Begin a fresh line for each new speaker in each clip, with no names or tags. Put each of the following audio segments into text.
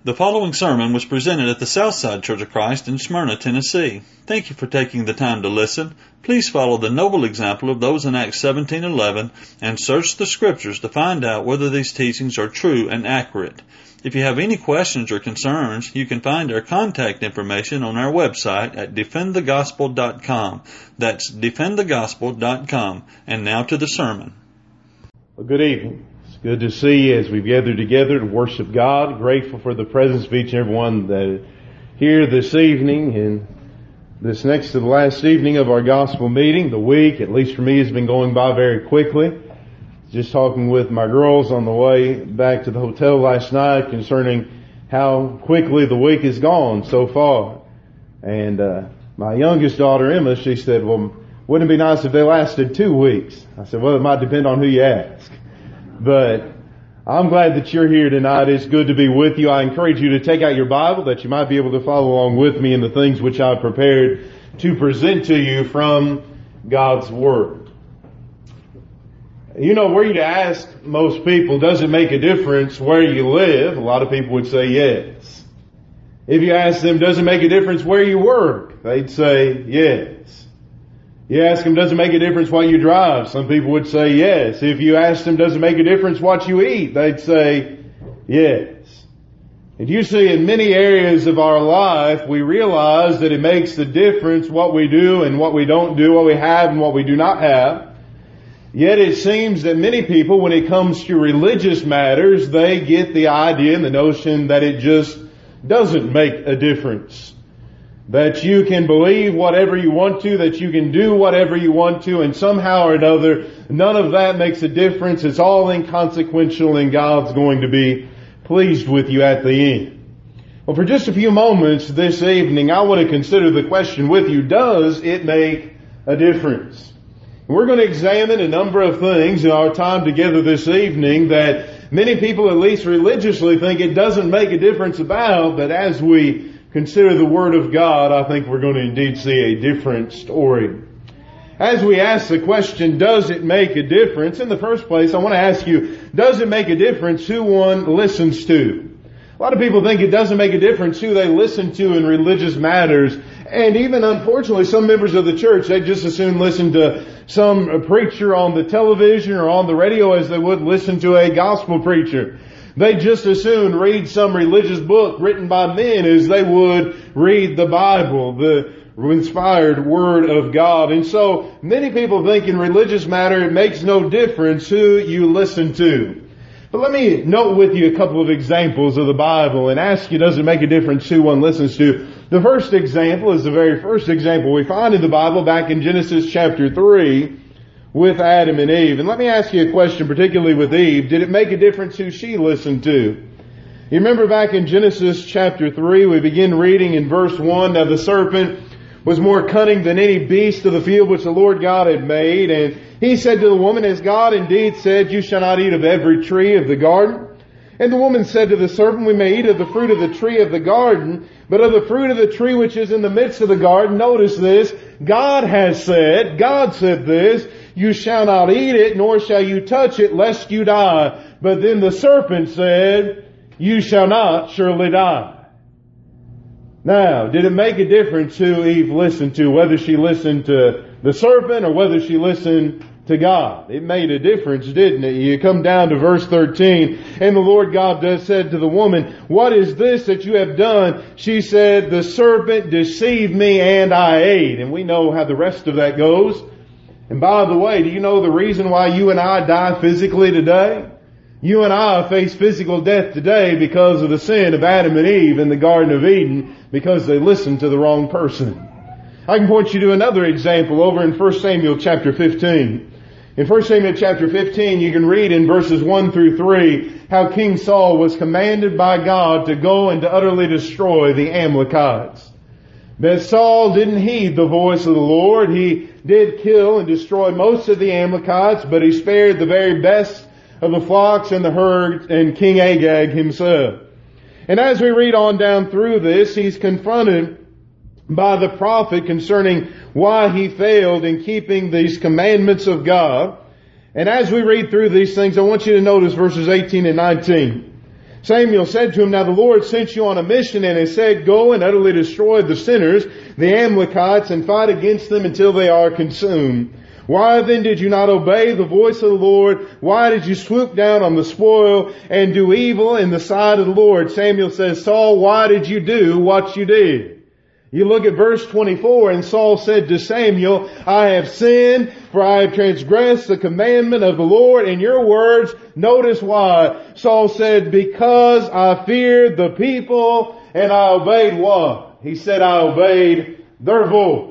The following sermon was presented at the Southside Church of Christ in Smyrna, Tennessee. Thank you for taking the time to listen. Please follow the noble example of those in Acts 17:11 and search the Scriptures to find out whether these teachings are true and accurate. If you have any questions or concerns, you can find our contact information on our website at defendthegospel.com. That's defendthegospel.com. And now to the sermon.
Well, good evening. It's good to see you as we've gathered together to worship God. Grateful for the presence of each and every one that is here this evening and this next to the last evening of our gospel meeting. The week, at least for me, has been going by very quickly. Just talking with my girls on the way back to the hotel last night concerning how quickly the week has gone so far. And my youngest daughter, Emma, she said, well, wouldn't it be nice if they lasted 2 weeks? I said, well, it might depend on who you ask. But I'm glad that you're here tonight. It's good to be with you. I encourage you to take out your Bible that you might be able to follow along with me in the things which I've prepared to present to you from God's Word. You know, were you to ask most people, does it make a difference where you live? A lot of people would say yes. If you ask them, does it make a difference where you work? They'd say yes. You ask them, does it make a difference what you drive? Some people would say yes. If you ask them, does it make a difference what you eat? They'd say yes. And you see, in many areas of our life, we realize that it makes a difference what we do and what we don't do, what we have and what we do not have. Yet it seems that many people, when it comes to religious matters, they get the idea and the notion that it just doesn't make a difference. That you can believe whatever you want to, that you can do whatever you want to, and somehow or another, none of that makes a difference. It's all inconsequential, and God's going to be pleased with you at the end. Well, for just a few moments this evening, I want to consider the question with you, does it make a difference? We're going to examine a number of things in our time together this evening that many people, at least religiously, think it doesn't make a difference about, but as we consider the Word of God, I think we're going to indeed see a different story. As we ask the question, does it make a difference? In the first place, I want to ask you, does it make a difference who one listens to? A lot of people think it doesn't make a difference who they listen to in religious matters. And even, unfortunately, some members of the church, they just as soon listen to some preacher on the television or on the radio as they would listen to a gospel preacher. They just as soon read some religious book written by men as they would read the Bible, the inspired Word of God. And so many people think in religious matter it makes no difference who you listen to. But let me note with you a couple of examples of the Bible and ask you, does it make a difference who one listens to? The first example is the very first example we find in the Bible back in Genesis chapter 3 with Adam and Eve. And let me ask you a question, particularly with Eve. Did it make a difference who she listened to? You remember back in Genesis chapter 3, we begin reading in verse 1, now the serpent was more cunning than any beast of the field which the Lord God had made. And he said to the woman, as God indeed said, you shall not eat of every tree of the garden. And the woman said to the serpent, we may eat of the fruit of the tree of the garden, but of the fruit of the tree which is in the midst of the garden, notice this, God said this, you shall not eat it, nor shall you touch it, lest you die. But then the serpent said, you shall not surely die. Now, did it make a difference who Eve listened to, whether she listened to the serpent or whether she listened to God? It made a difference, didn't it? You come down to verse 13, and the Lord God said to the woman, what is this that you have done? She said, the serpent deceived me and I ate. And we know how the rest of that goes. And by the way, do you know the reason why you and I die physically today? You and I face physical death today because of the sin of Adam and Eve in the Garden of Eden, because they listened to the wrong person. I can point you to another example over in 1 Samuel chapter 15. In 1 Samuel chapter 15, you can read in verses 1 through 3 how King Saul was commanded by God to go and to utterly destroy the Amalekites. But Saul didn't heed the voice of the Lord. He did kill and destroy most of the Amalekites, but he spared the very best of the flocks and the herds and King Agag himself. And as we read on down through this, he's confronted by the prophet concerning why he failed in keeping these commandments of God. And as we read through these things, I want you to notice verses 18 and 19. Samuel said to him, Now the Lord sent you on a mission and has said, Go and utterly destroy the sinners, the Amalekites, and fight against them until they are consumed. Why then did you not obey the voice of the Lord? Why did you swoop down on the spoil and do evil in the sight of the Lord? Samuel says, Saul, why did you do what you did? You look at verse 24, and Saul said to Samuel, I have sinned, for I have transgressed the commandment of the Lord in your words. Notice why. Saul said, because I feared the people, and I obeyed what? He said, I obeyed their voice.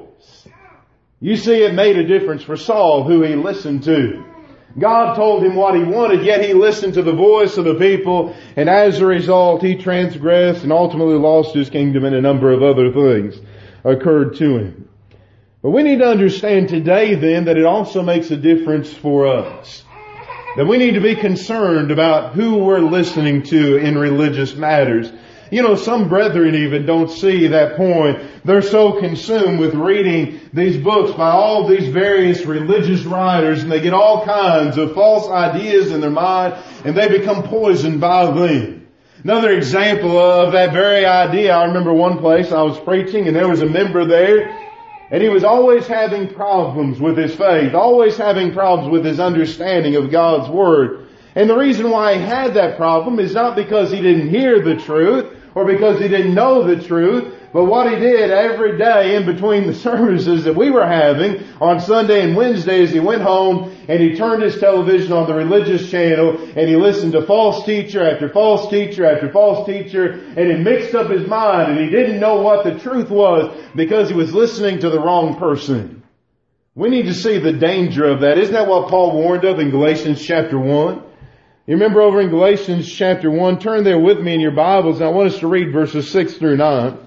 You see, it made a difference for Saul who he listened to. God told him what he wanted, yet he listened to the voice of the people, and as a result, he transgressed and ultimately lost his kingdom, and a number of other things occurred to him. But we need to understand today then that it also makes a difference for us. That we need to be concerned about who we're listening to in religious matters. You know, some brethren even don't see that point. They're so consumed with reading these books by all these various religious writers, and they get all kinds of false ideas in their mind, and they become poisoned by them. Another example of that very idea, I remember one place I was preaching, and there was a member there, and he was always having problems with his faith, always having problems with his understanding of God's Word. And the reason why he had that problem is not because he didn't hear the truth or because he didn't know the truth, but what he did every day in between the services that we were having on Sunday and Wednesday is he went home and he turned his television on the religious channel and he listened to false teacher after false teacher after false teacher, and it mixed up his mind and he didn't know what the truth was because he was listening to the wrong person. We need to see the danger of that. Isn't that what Paul warned of in Galatians chapter 1? You remember over in Galatians chapter 1, turn there with me in your Bibles, and I want us to read verses 6 through 9.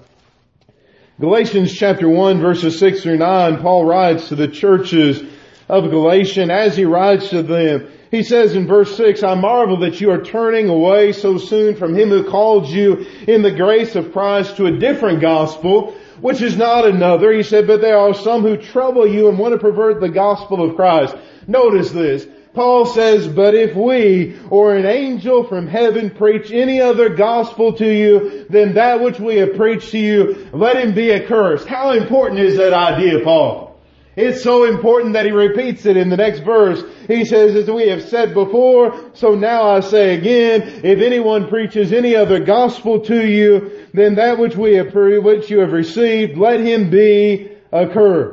Galatians chapter 1, verses 6 through 9, Paul writes to the churches of Galatia, and as he writes to them, he says in verse 6, I marvel that you are turning away so soon from him who called you in the grace of Christ to a different gospel, which is not another. He said, but there are some who trouble you and want to pervert the gospel of Christ. Notice this. Paul says, but if we or an angel from heaven preach any other gospel to you than that which we have preached to you, let him be accursed. How important is that idea, Paul? It's so important that he repeats it in the next verse. He says, as we have said before, so now I say again, if anyone preaches any other gospel to you than that which which you have received, let him be accursed.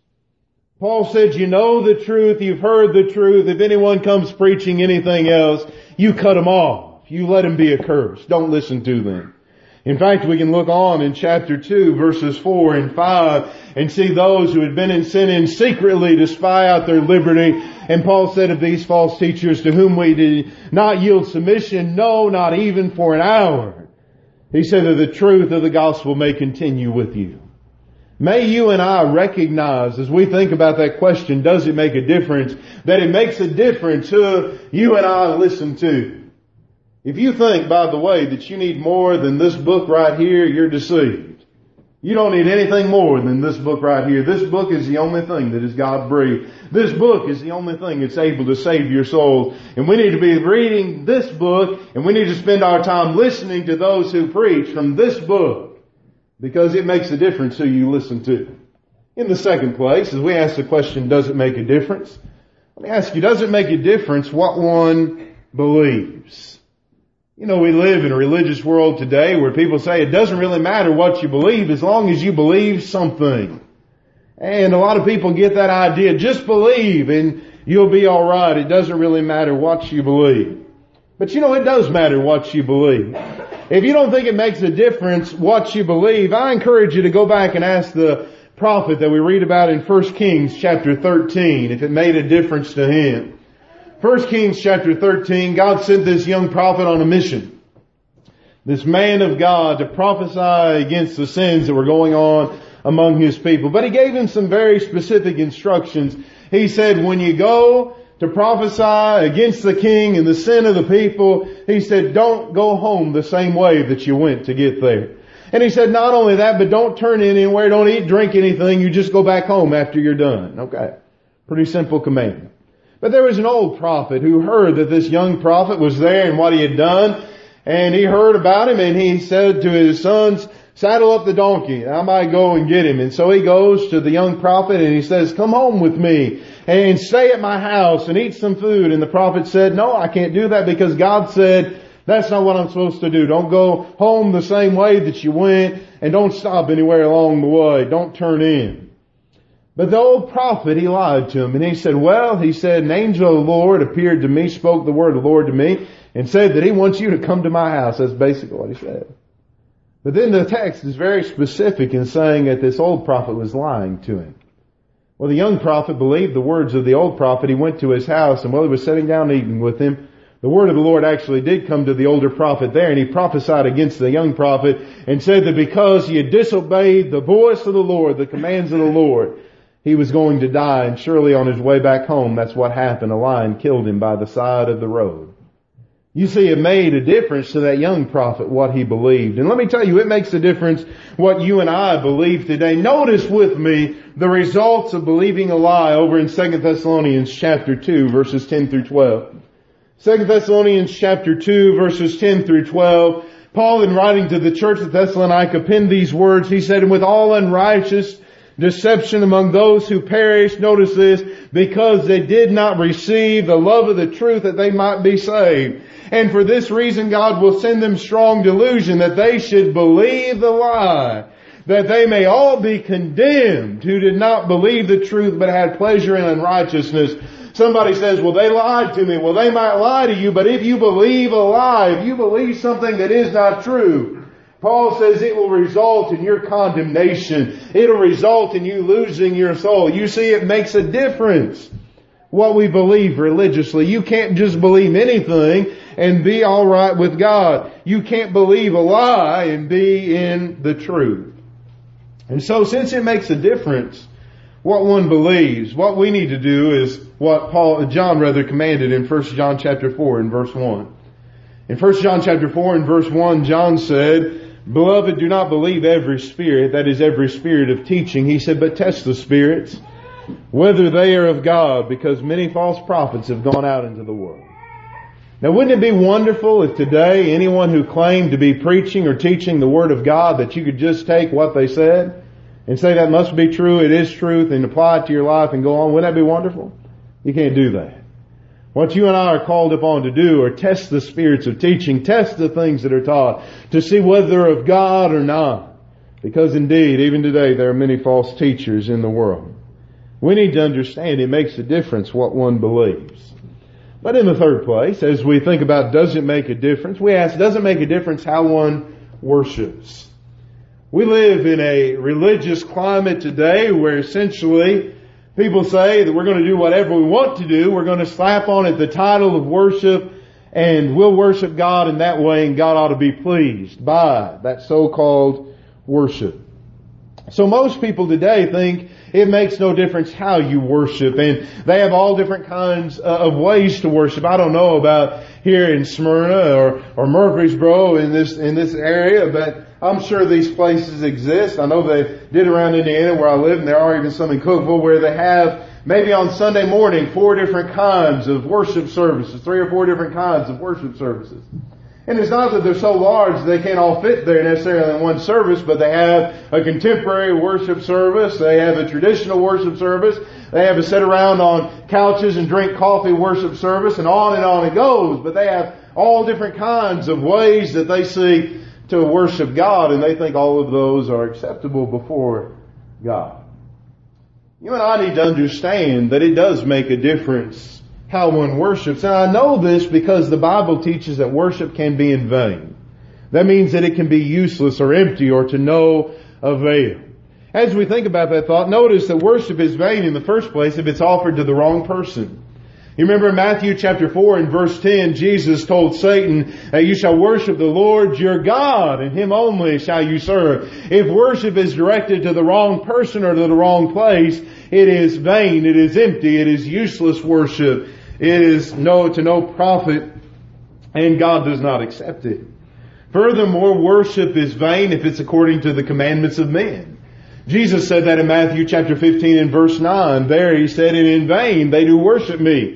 Paul said, you know the truth, you've heard the truth. If anyone comes preaching anything else, you cut them off. You let them be accursed. Don't listen to them. In fact, we can look on in chapter 2, verses 4 and 5, and see those who had been in sin secretly to spy out their liberty. And Paul said of these false teachers to whom we did not yield submission, no, not even for an hour. He said that the truth of the gospel may continue with you. May you and I recognize, as we think about that question, does it make a difference, that it makes a difference who you and I listen to. If you think, by the way, that you need more than this book right here, you're deceived. You don't need anything more than this book right here. This book is the only thing that is God-breathed. This book is the only thing that's able to save your souls. And we need to be reading this book, and we need to spend our time listening to those who preach from this book. Because it makes a difference who you listen to. In the second place, as we ask the question, does it make a difference? Let me ask you, does it make a difference what one believes? You know, we live in a religious world today where people say it doesn't really matter what you believe as long as you believe something. And a lot of people get that idea, just believe and you'll be alright. It doesn't really matter what you believe. But you know, it does matter what you believe. If you don't think it makes a difference what you believe, I encourage you to go back and ask the prophet that we read about in 1 Kings chapter 13 if it made a difference to him. 1 Kings chapter 13, God sent this young prophet on a mission. This man of God to prophesy against the sins that were going on among his people. But he gave him some very specific instructions. He said, when you go to prophesy against the king and the sin of the people, he said, don't go home the same way that you went to get there. And he said, not only that, but don't turn in anywhere, don't eat, drink anything, you just go back home after you're done. Okay. Pretty simple commandment. But there was an old prophet who heard that this young prophet was there and what he had done. And he heard about him, and he said to his sons, saddle up the donkey. I might go and get him. And so he goes to the young prophet and he says, come home with me and stay at my house and eat some food. And the prophet said, no, I can't do that because God said, that's not what I'm supposed to do. Don't go home the same way that you went, and don't stop anywhere along the way. Don't turn in. But the old prophet, he lied to him, and he said, an angel of the Lord appeared to me, spoke the word of the Lord to me, and said that he wants you to come to my house. That's basically what he said. But then the text is very specific in saying that this old prophet was lying to him. Well, the young prophet believed the words of the old prophet. He went to his house, and while he was sitting down eating with him, the word of the Lord actually did come to the older prophet there, and he prophesied against the young prophet and said that because he had disobeyed the voice of the Lord, the commands of the Lord, he was going to die. And surely on his way back home, that's what happened. A lion killed him by the side of the road. You see, it made a difference to that young prophet what he believed. And let me tell you, it makes a difference what you and I believe today. Notice with me the results of believing a lie over in 2 Thessalonians chapter 2, verses 10 through 12. 2 Thessalonians chapter 2, verses 10 through 12. Paul, in writing to the church at Thessalonica, penned these words. He said, and with all unrighteous deception among those who perish, notice this, because they did not receive the love of the truth that they might be saved. And for this reason God will send them strong delusion that they should believe the lie, that they may all be condemned who did not believe the truth but had pleasure in unrighteousness. Somebody says, well, they lied to me. Well, they might lie to you, but if you believe a lie, if you believe something that is not true, Paul says it will result in your condemnation. It'll result in you losing your soul. You see, it makes a difference what we believe religiously. You can't just believe anything and be all right with God. You can't believe a lie and be in the truth. And so since it makes a difference what one believes, what we need to do is what John commanded in 1 John chapter 4 and verse 1. In 1 John chapter 4 and verse 1, John said, beloved, do not believe every spirit, that is every spirit of teaching. He said, but test the spirits, whether they are of God, because many false prophets have gone out into the world. Now, wouldn't it be wonderful if today anyone who claimed to be preaching or teaching the Word of God, that you could just take what they said and say that must be true, it is truth, and apply it to your life and go on? Wouldn't that be wonderful? You can't do that. What you and I are called upon to do are test the spirits of teaching, test the things that are taught, to see whether they're of God or not. Because indeed, even today, there are many false teachers in the world. We need to understand it makes a difference what one believes. But in the third place, as we think about does it make a difference, we ask, does it make a difference how one worships? We live in a religious climate today where essentially people say that we're going to do whatever we want to do. We're going to slap on it the title of worship, and we'll worship God in that way, and God ought to be pleased by that so-called worship. So most people today think it makes no difference how you worship, and they have all different kinds of ways to worship. I don't know about here in Smyrna or Murfreesboro in this area, but I'm sure these places exist. I know they did around Indiana where I live, and there are even some in Cookeville where they have maybe on Sunday morning 4 different kinds of worship services, 3 or 4 different kinds of worship services. And it's not that they're so large they can't all fit there necessarily in one service, but they have a contemporary worship service, they have a traditional worship service, they have a sit around on couches and drink coffee worship service, and on it goes. But they have all different kinds of ways that they see to worship God, and they think all of those are acceptable before God. You and I need to understand that it does make a difference how one worships. And I know this because the Bible teaches that worship can be in vain. That means that it can be useless or empty or to no avail. As we think about that thought, notice that worship is vain in the first place if it's offered to the wrong person. You remember in Matthew chapter 4 and verse 10, Jesus told Satan, you shall worship the Lord your God, and Him only shall you serve. If worship is directed to the wrong person or to the wrong place, it is vain, it is empty, it is useless worship. It is to no profit, and God does not accept it. Furthermore, worship is vain if it's according to the commandments of men. Jesus said that in Matthew chapter 15 and verse 9. There He said, and in vain they do worship me,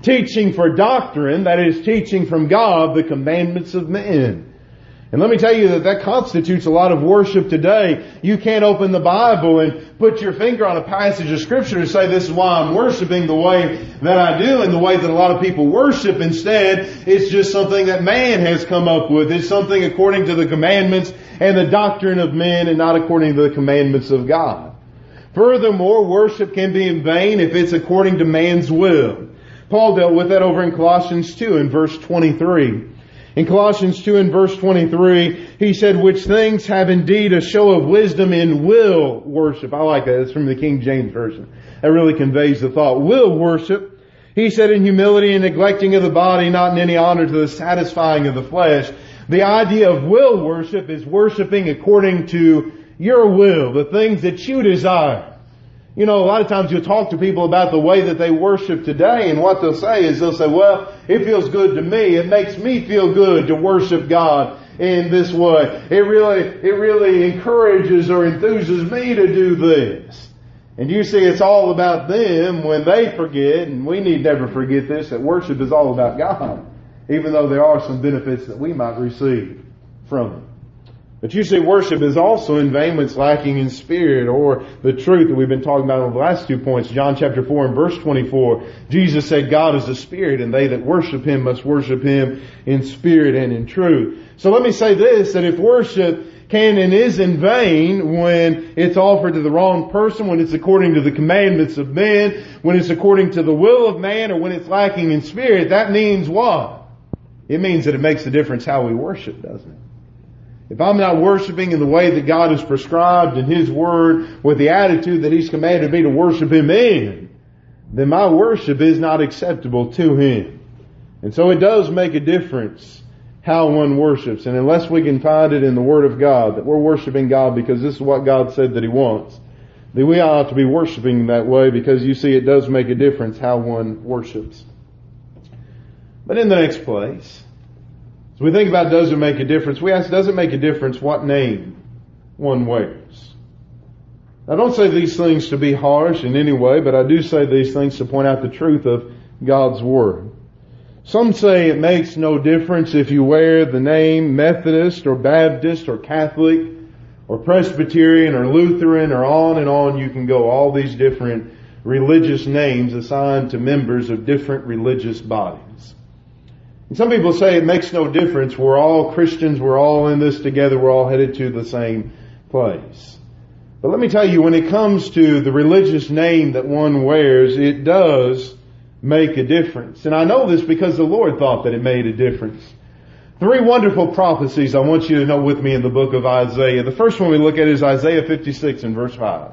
teaching for doctrine, that is, teaching from God the commandments of men. And let me tell you that constitutes a lot of worship today. You can't open the Bible and put your finger on a passage of Scripture and say, this is why I'm worshiping the way that I do and the way that a lot of people worship. Instead, it's just something that man has come up with. It's something according to the commandments and the doctrine of men and not according to the commandments of God. Furthermore, worship can be in vain if it's according to man's will. Paul dealt with that over in Colossians 2 in verse 23. In Colossians 2 and verse 23, he said, which things have indeed a show of wisdom in will worship. I like that. It's from the King James Version. That really conveys the thought. Will worship. He said, in humility and neglecting of the body, not in any honor to the satisfying of the flesh. The idea of will worship is worshiping according to your will, the things that you desire. You know, a lot of times you'll talk to people about the way that they worship today, and what they'll say is well, it feels good to me. It makes me feel good to worship God in this way. It really encourages or enthuses me to do this. And you see, it's all about them when they forget, and we need never forget this, that worship is all about God, even though there are some benefits that we might receive from it. But you see, worship is also in vain when it's lacking in spirit or the truth that we've been talking about on the last 2 points. John chapter 4 and verse 24, Jesus said, God is a spirit, and they that worship Him must worship Him in spirit and in truth. So let me say this, that if worship can and is in vain when it's offered to the wrong person, when it's according to the commandments of men, when it's according to the will of man, or when it's lacking in spirit, that means what? It means that it makes a difference how we worship, doesn't it? If I'm not worshiping in the way that God has prescribed in His Word with the attitude that He's commanded me to worship Him in, then my worship is not acceptable to Him. And so it does make a difference how one worships. And unless we can find it in the Word of God that we're worshiping God because this is what God said that He wants, then we ought to be worshiping that way, because you see, it does make a difference how one worships. But in the next place, as we think about does it make a difference, we ask, does it make a difference what name one wears? I don't say these things to be harsh in any way, but I do say these things to point out the truth of God's Word. Some say it makes no difference if you wear the name Methodist or Baptist or Catholic or Presbyterian or Lutheran, or on and on you can go, all these different religious names assigned to members of different religious bodies. And some people say it makes no difference. We're all Christians. We're all in this together. We're all headed to the same place. But let me tell you, when it comes to the religious name that one wears, it does make a difference. And I know this because the Lord thought that it made a difference. 3 wonderful prophecies I want you to know with me in the book of Isaiah. The first one we look at is Isaiah 56 and verse 5.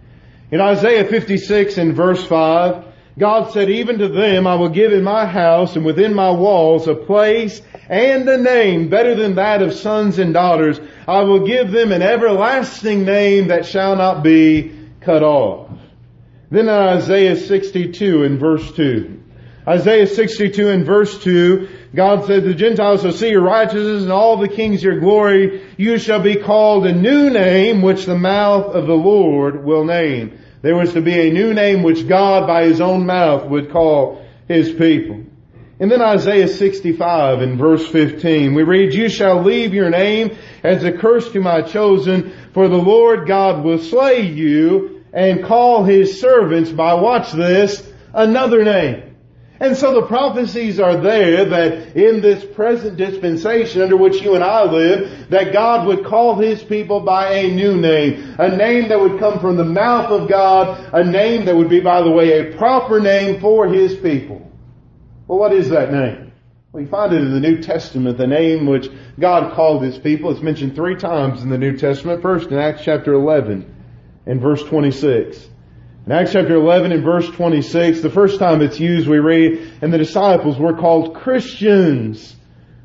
In Isaiah 56 and verse 5, God said, even to them I will give in my house and within my walls a place and a name better than that of sons and daughters. I will give them an everlasting name that shall not be cut off. Then in Isaiah 62 and verse 2. Isaiah 62 and verse 2, God said, the Gentiles shall see your righteousness and all the kings your glory. You shall be called a new name which the mouth of the Lord will name. There was to be a new name which God by His own mouth would call His people. And then Isaiah 65 in verse 15, we read, you shall leave your name as a curse to my chosen, for the Lord God will slay you and call His servants by, watch this, another name. And so the prophecies are there that in this present dispensation under which you and I live, that God would call His people by a new name. A name that would come from the mouth of God. A name that would be, by the way, a proper name for His people. Well, what is that name? Well, you find it in the New Testament, the name which God called His people. It's mentioned 3 times in the New Testament. First in Acts chapter 11 and verse 26. In Acts chapter 11 and verse 26, the first time it's used, we read, and the disciples were called Christians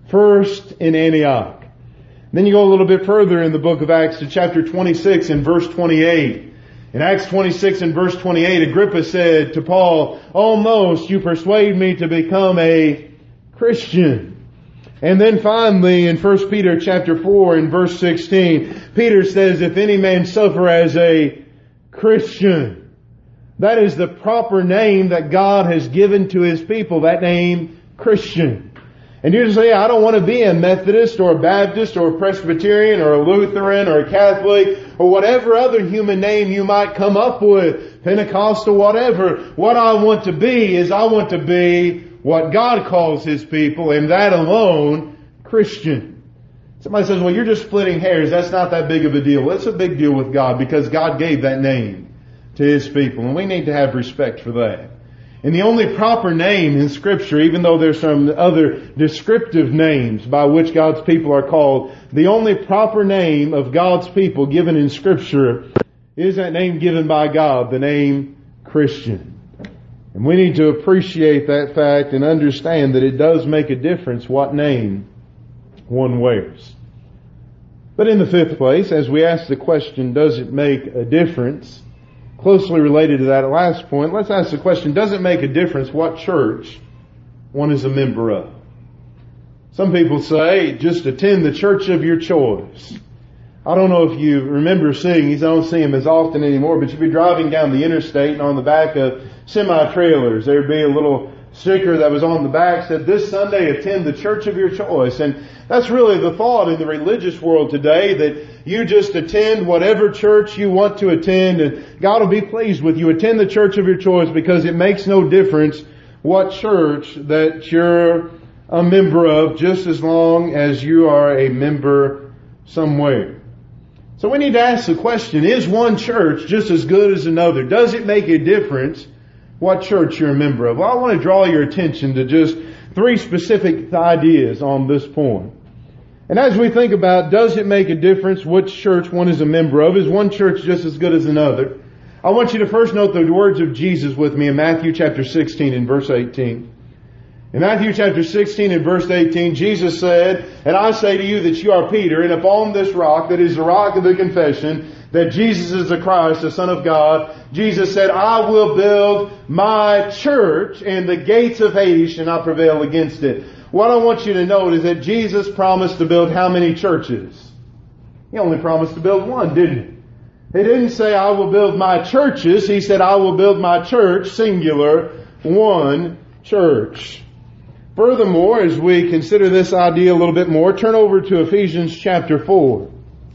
first in Antioch. Then you go a little bit further in the book of Acts to chapter 26 and verse 28. In Acts 26 and verse 28, Agrippa said to Paul, almost you persuade me to become a Christian. And then finally in 1 Peter chapter 4 and verse 16, Peter says, if any man suffer as a Christian, That is the proper name that God has given to His people, that name, Christian. And you say, I don't want to be a Methodist or a Baptist or a Presbyterian or a Lutheran or a Catholic or whatever other human name you might come up with, Pentecostal, whatever. What I want to be is I want to be what God calls His people, and that alone, Christian. Somebody says, well, you're just splitting hairs. That's not that big of a deal. Well, it's a big deal with God because God gave that name to His people, and we need to have respect for that. And the only proper name in Scripture, even though there's some other descriptive names by which God's people are called, the only proper name of God's people given in Scripture is that name given by God, the name Christian. And we need to appreciate that fact and understand that it does make a difference what name one wears. But in the fifth place, as we ask the question, does it make a difference? Closely related to that last point, let's ask the question, does it make a difference what church one is a member of? Some people say, just attend the church of your choice. I don't know if you remember seeing these, I don't see them as often anymore, but you'd be driving down the interstate and on the back of semi-trailers, there'd be a little sticker that was on the back said, this Sunday attend the church of your choice. And that's really the thought in the religious world today, that you just attend whatever church you want to attend and God will be pleased with you. Attend the church of your choice because it makes no difference what church that you're a member of, just as long as you are a member somewhere. So we need to ask the question, is one church just as good as another? Does it make a difference what church you're a member of? Well, I want to draw your attention to just 3 specific ideas on this point. And as we think about, does it make a difference which church one is a member of? Is one church just as good as another? I want you to first note the words of Jesus with me in Matthew chapter 16 and verse 18. In Matthew chapter 16 and verse 18, Jesus said, and I say to you that you are Peter, and upon this rock, that is the rock of the confession, that Jesus is the Christ, the Son of God, Jesus said, I will build my church, and the gates of Hades shall not prevail against it. What I want you to note is that Jesus promised to build how many churches? He only promised to build one, didn't He? He didn't say, I will build my churches. He said, I will build my church, singular, one church. Furthermore, as we consider this idea a little bit more, turn over to Ephesians chapter 4.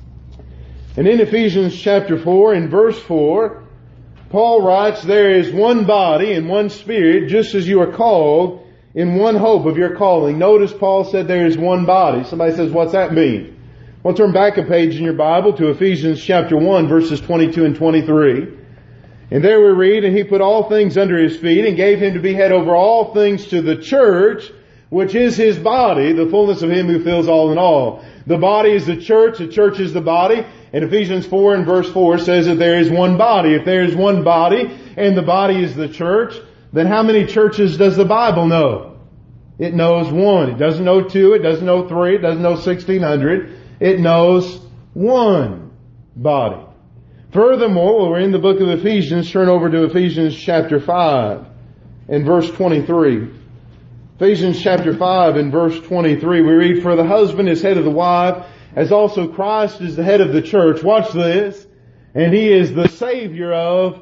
And in Ephesians chapter 4, in verse 4, Paul writes, there is one body and one Spirit, just as you are called in one hope of your calling. Notice Paul said there is one body. Somebody says, what's that mean? Well, turn back a page in your Bible to Ephesians chapter 1, verses 22 and 23. And there we read, and He put all things under His feet and gave Him to be head over all things to the church, which is His body, the fullness of Him who fills all in all. The body is the church is the body. And Ephesians 4 and verse 4 says that there is one body. If there is one body and the body is the church, then how many churches does the Bible know? It knows one. It doesn't know 2. It doesn't know 3. It doesn't know 1,600. It knows one body. Furthermore, while we're in the book of Ephesians, turn over to Ephesians chapter 5 and verse 23. Ephesians chapter 5 and verse 23, we read, for the husband is head of the wife, as also Christ is the head of the church. Watch this. And He is the Savior of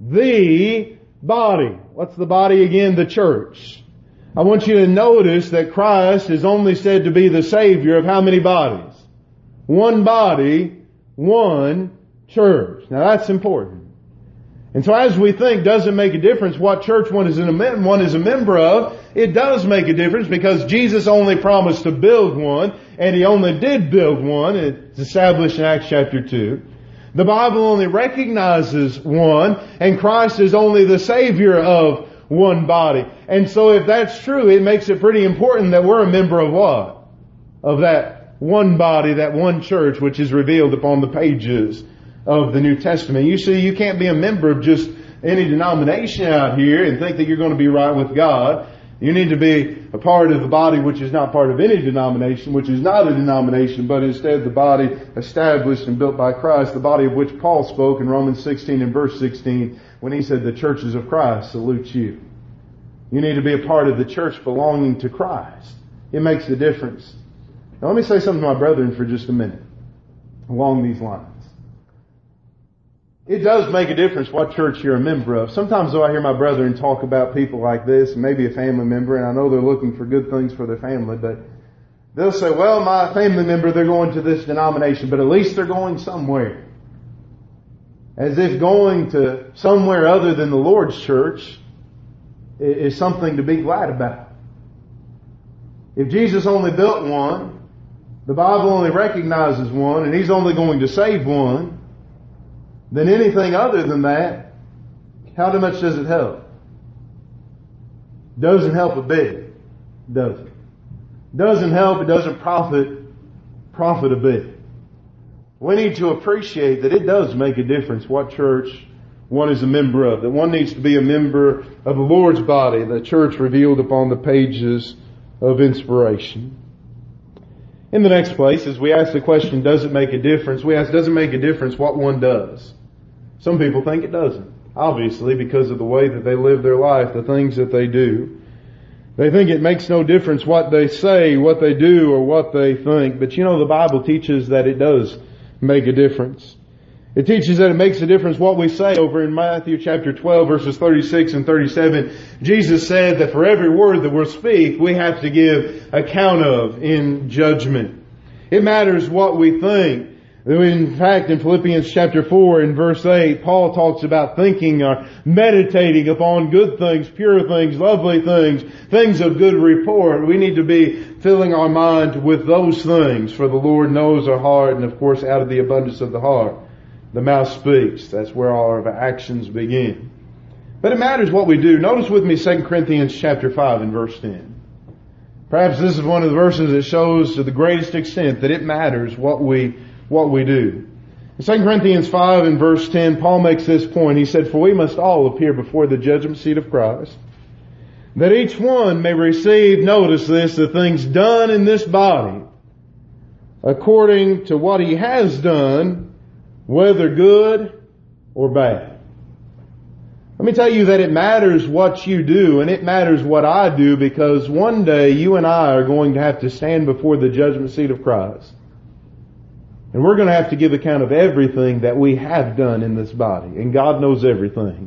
the body. What's the body again? The church. I want you to notice that Christ is only said to be the Savior of how many bodies? One body, one church. Now that's important. And so as we think, does it make a difference what church one is a member of? It does make a difference because Jesus only promised to build one, and He only did build one. It's established in Acts chapter 2. The Bible only recognizes one, and Christ is only the Savior of one body. And so if that's true, it makes it pretty important that we're a member of what? Of that one body, that one church, which is revealed upon the pages of the New Testament. You see, you can't be a member of just any denomination out here and think that you're going to be right with God. You need to be a part of the body which is not part of any denomination, which is not a denomination, but instead the body established and built by Christ, the body of which Paul spoke in Romans 16 and verse 16 when he said, the churches of Christ salute you. You need to be a part of the church belonging to Christ. It makes a difference. Now let me say something to my brethren for just a minute along these lines. It does make a difference what church you're a member of. Sometimes though I hear my brethren talk about people like this, and maybe a family member, and I know they're looking for good things for their family, but they'll say, well, my family member, they're going to this denomination, but at least they're going somewhere. As if going to somewhere other than the Lord's church is something to be glad about. If Jesus only built one, the Bible only recognizes one, and He's only going to save one, then anything other than that, how much does it help? Doesn't help a bit, does it? Doesn't help, it doesn't profit a bit. We need to appreciate that it does make a difference what church one is a member of, that one needs to be a member of the Lord's body, the church revealed upon the pages of inspiration. In the next place, as we ask the question, does it make a difference? We ask, does it make a difference what one does? Some people think it doesn't. Obviously, because of the way that they live their life, the things that they do. They think it makes no difference what they say, what they do, or what they think. But you know, the Bible teaches that it does make a difference. It teaches that it makes a difference what we say. Over in Matthew chapter 12 verses 36 and 37, Jesus said that for every word that we'll speak, we have to give account of in judgment. It matters what we think. In fact, in Philippians chapter 4 and verse 8, Paul talks about thinking or meditating upon good things, pure things, lovely things, things of good report. We need to be filling our mind with those things, for the Lord knows our heart, and of course out of the abundance of the heart, the mouth speaks. That's where all of our actions begin. But it matters what we do. Notice with me 2 Corinthians chapter 5 and verse 10. Perhaps this is one of the verses that shows to the greatest extent that it matters what we do. In 2 Corinthians 5 and verse 10, Paul makes this point. He said, for we must all appear before the judgment seat of Christ, that each one may receive, notice this, the things done in this body, according to what he has done, whether good or bad. Let me tell you that it matters what you do, and it matters what I do, because one day you and I are going to have to stand before the judgment seat of Christ. And we're going to have to give account of everything that we have done in this body. And God knows everything.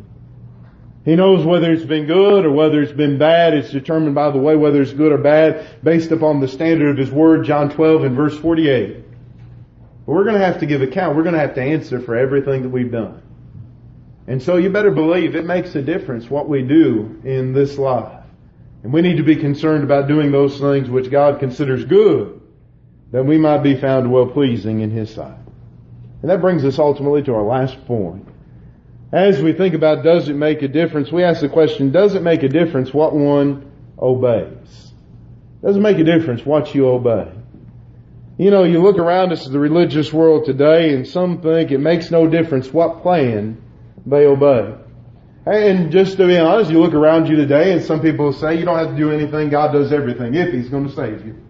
He knows whether it's been good or whether it's been bad. It's determined by the way whether it's good or bad based upon the standard of His Word, John 12 and verse 48. But we're going to have to give account. We're going to have to answer for everything that we've done. And so you better believe it makes a difference what we do in this life. And we need to be concerned about doing those things which God considers good, that we might be found well-pleasing in His sight. And that brings us ultimately to our last point. As we think about does it make a difference, we ask the question, does it make a difference what one obeys? Does it make a difference what you obey? You know, you look around us at the religious world today, and some think it makes no difference what plan they obey. And just to be honest, you look around you today, and some people say you don't have to do anything, God does everything, if He's going to save you.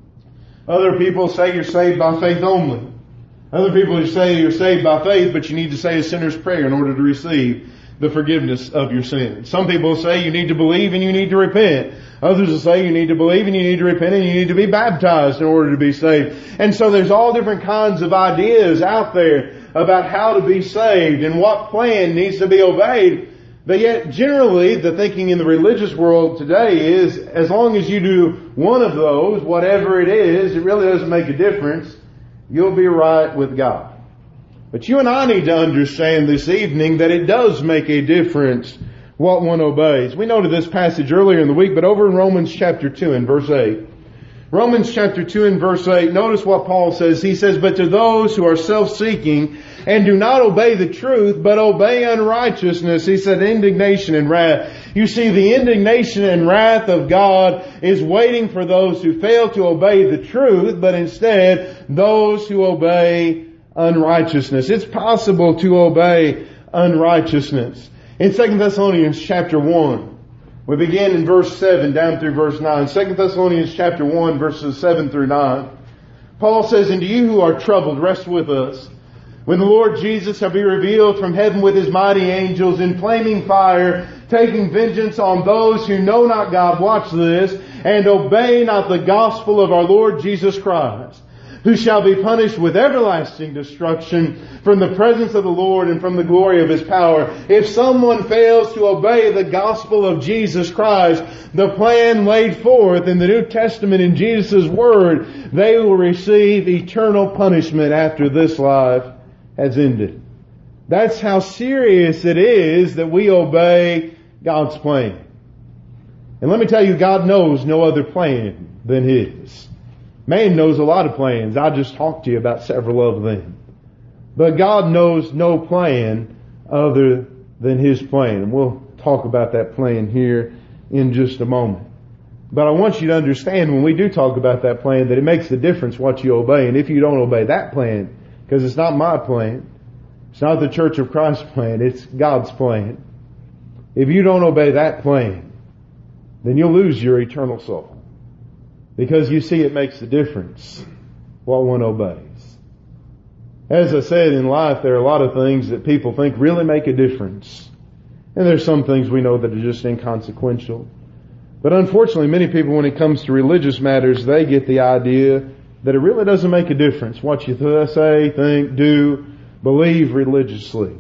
Other people say you're saved by faith only. Other people say you're saved by faith, but you need to say a sinner's prayer in order to receive the forgiveness of your sins. Some people say you need to believe and you need to repent. Others will say you need to believe and you need to repent and you need to be baptized in order to be saved. And so there's all different kinds of ideas out there about how to be saved and what plan needs to be obeyed. But yet, generally, the thinking in the religious world today is, as long as you do one of those, whatever it is, it really doesn't make a difference. You'll be right with God. But you and I need to understand this evening that it does make a difference what one obeys. We noted this passage earlier in the week, but over in Romans chapter 2 and verse 8. Romans chapter 2 and verse 8, notice what Paul says. He says, but to those who are self-seeking and do not obey the truth, but obey unrighteousness, he said indignation and wrath. You see, the indignation and wrath of God is waiting for those who fail to obey the truth, but instead those who obey unrighteousness. It's possible to obey unrighteousness. In 2 Thessalonians chapter 1, we begin in verse 7 down through verse 9. 2 Thessalonians chapter 1 verses 7 through 9. Paul says, and to you who are troubled, rest with us, when the Lord Jesus shall be revealed from heaven with His mighty angels in flaming fire, taking vengeance on those who know not God, watch this, and obey not the gospel of our Lord Jesus Christ. who shall be punished with everlasting destruction from the presence of the Lord and from the glory of His power. If someone fails to obey the gospel of Jesus Christ, the plan laid forth in the New Testament in Jesus' Word, they will receive eternal punishment after this life has ended. That's how serious it is that we obey God's plan. And let me tell you, God knows no other plan than His. Man knows a lot of plans. I just talked to you about several of them. But God knows no plan other than His plan. And we'll talk about that plan here in just a moment. But I want you to understand when we do talk about that plan that it makes a difference what you obey. And if you don't obey that plan, because it's not my plan, it's not the Church of Christ plan, it's God's plan. If you don't obey that plan, then you'll lose your eternal soul. Because you see, it makes a difference what one obeys. As I said, in life, there are a lot of things that people think really make a difference. And there's some things we know that are just inconsequential. But unfortunately, many people, when it comes to religious matters, they get the idea that it really doesn't make a difference what you say, think, do, believe religiously.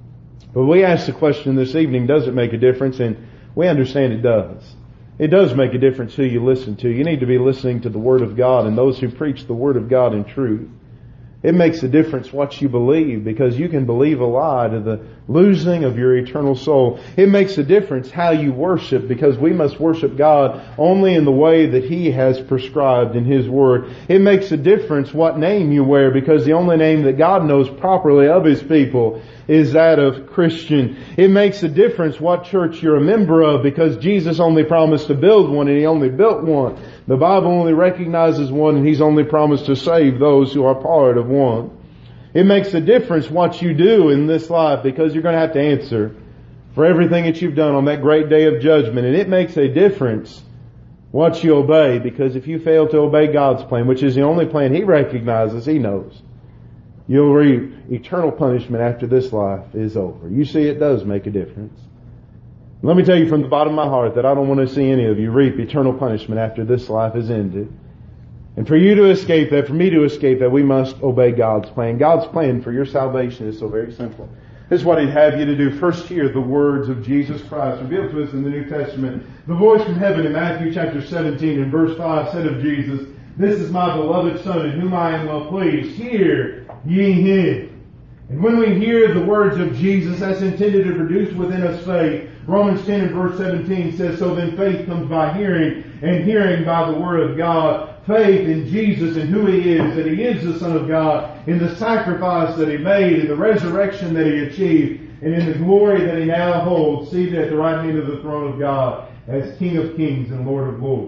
But we ask the question this evening, does it make a difference? And we understand it does. It does make a difference who you listen to. You need to be listening to the Word of God and those who preach the Word of God in truth. It makes a difference what you believe, because you can believe a lie to the losing of your eternal soul. It makes a difference how you worship, because we must worship God only in the way that He has prescribed in His Word. It makes a difference what name you wear, because the only name that God knows properly of His people is that of Christian. It makes a difference what church you're a member of, because Jesus only promised to build one and He only built one. The Bible only recognizes one, and He's only promised to save those who are part of one. It makes a difference what you do in this life, because you're going to have to answer for everything that you've done on that great day of judgment. And it makes a difference what you obey, because if you fail to obey God's plan, which is the only plan He recognizes, He knows, you'll reap eternal punishment after this life is over. You see, it does make a difference. Let me tell you from the bottom of my heart that I don't want to see any of you reap eternal punishment after this life is ended. And for you to escape that, for me to escape that, we must obey God's plan. God's plan for your salvation is so very simple. This is what He'd have you to do. First, hear the words of Jesus Christ revealed to us in the New Testament. The voice from heaven in Matthew chapter 17 and verse 5 said of Jesus, "This is my beloved Son in whom I am well pleased. Hear ye Him." And when we hear the words of Jesus, that's intended to produce within us faith. Romans 10 and verse 17 says, "So then faith comes by hearing, and hearing by the Word of God." Faith in Jesus and who He is, that He is the Son of God, in the sacrifice that He made, in the resurrection that He achieved, and in the glory that He now holds, seated at the right hand of the throne of God, as King of Kings and Lord of Lords.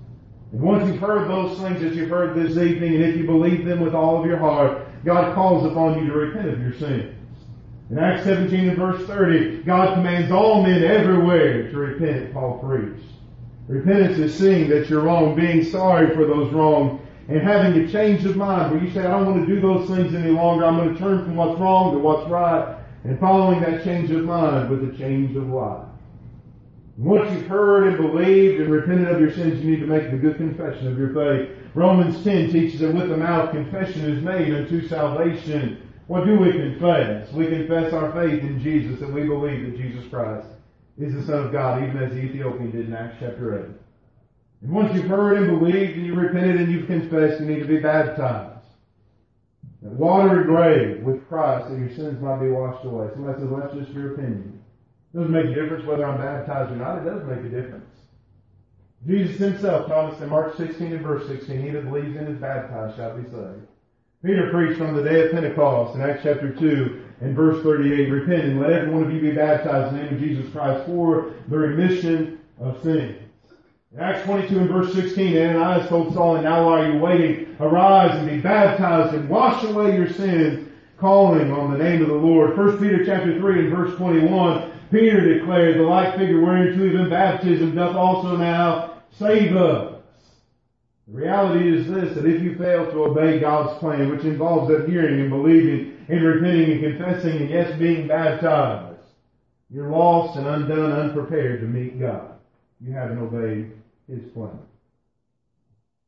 And once you've heard those things that you've heard this evening, and if you believe them with all of your heart, God calls upon you to repent of your sins. In Acts 17 and verse 30, God commands all men everywhere to repent, Paul preached. Repentance is seeing that you're wrong, being sorry for those wrong, and having a change of mind where you say, I don't want to do those things any longer. I'm going to turn from what's wrong to what's right, and following that change of mind with a change of life. Once you've heard and believed and repented of your sins, you need to make the good confession of your faith. Romans 10 teaches that with the mouth confession is made unto salvation. What do we confess? We confess our faith in Jesus, that we believe that Jesus Christ is the Son of God, even as the Ethiopian did in Acts chapter 8. And once you've heard and believed and you've repented and you've confessed, you need to be baptized. That water or grave with Christ, that your sins might be washed away. Somebody says, well, that's just your opinion. It doesn't make a difference whether I'm baptized or not. It does make a difference. Jesus Himself taught us in Mark 16 and verse 16, he that believes and is baptized shall be saved. Peter preached on the day of Pentecost in Acts chapter 2 and verse 38, repent and let every one of you be baptized in the name of Jesus Christ for the remission of sins. In Acts 22 and verse 16, Ananias told Saul, and now while you're waiting, arise and be baptized and wash away your sins, calling on the name of the Lord. 1 Peter chapter 3 and verse 21, Peter declared, the like figure whereunto even baptism doth also now save us. The reality is this, that if you fail to obey God's plan, which involves that hearing and believing and repenting and confessing and yes, being baptized, you're lost and undone, unprepared to meet God. You haven't obeyed His plan.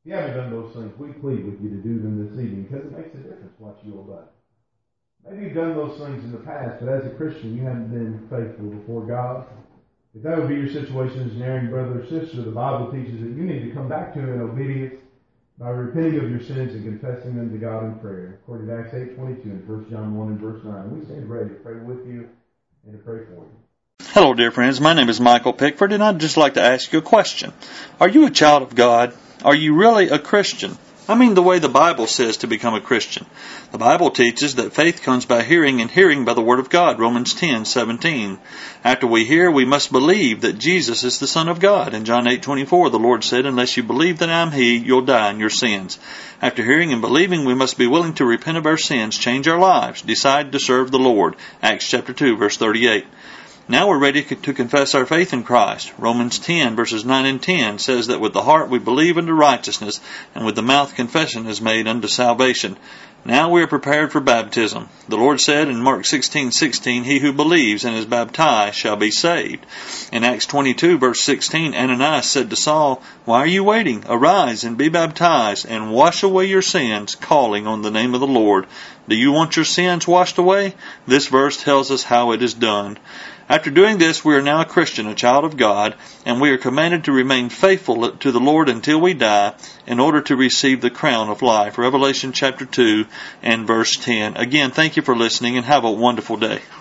If you haven't done those things, we plead with you to do them this evening because it makes a difference what you obey. Maybe you've done those things in the past, but as a Christian, you haven't been faithful before God. If that would be your situation as an erring brother or sister, the Bible teaches that you need to come back to Him in obedience by repenting of your sins and confessing them to God in prayer, according to Acts 8:22 and 1 John 1 and verse 9. We stand ready to pray with you and to pray for you.
Hello, dear friends. My name is Michael Pickford, and I'd just like to ask you a question. Are you a child of God? Are you really a Christian? I mean the way the Bible says to become a Christian. The Bible teaches that faith comes by hearing, and hearing by the Word of God, Romans 10:17. After we hear, we must believe that Jesus is the Son of God. In John 8:24, the Lord said, unless you believe that I am He, you'll die in your sins. After hearing and believing, we must be willing to repent of our sins, change our lives, decide to serve the Lord. Acts chapter 2, verse 38. Now we're ready to confess our faith in Christ. Romans 10, verses 9 and 10 says that with the heart we believe unto righteousness, and with the mouth confession is made unto salvation. Now we are prepared for baptism. The Lord said in Mark 16:16, he who believes and is baptized shall be saved. In Acts 22, verse 16, Ananias said to Saul, why are you waiting? Arise and be baptized, and wash away your sins, calling on the name of the Lord. Do you want your sins washed away? This verse tells us how it is done. After doing this, we are now a Christian, a child of God, and we are commanded to remain faithful to the Lord until we die in order to receive the crown of life. Revelation chapter 2 and verse 10. Again, thank you for listening and have a wonderful day.